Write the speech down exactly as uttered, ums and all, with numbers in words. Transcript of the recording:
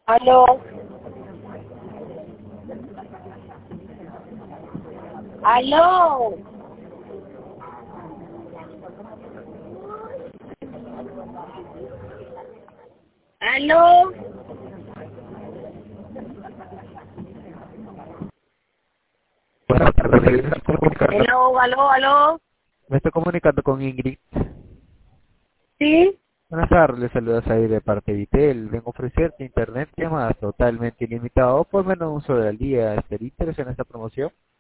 Aló, aló, aló, Buenas tardes, me estoy comunicando, aló, aló, aló, me estoy comunicando con Ingrid. sí, Buenas tardes, les saluda ahí de parte de Vitel. Vengo a ofrecerte internet llamadas totalmente ilimitado por menos un solo al día. ¿Estaría interesado en esta promoción?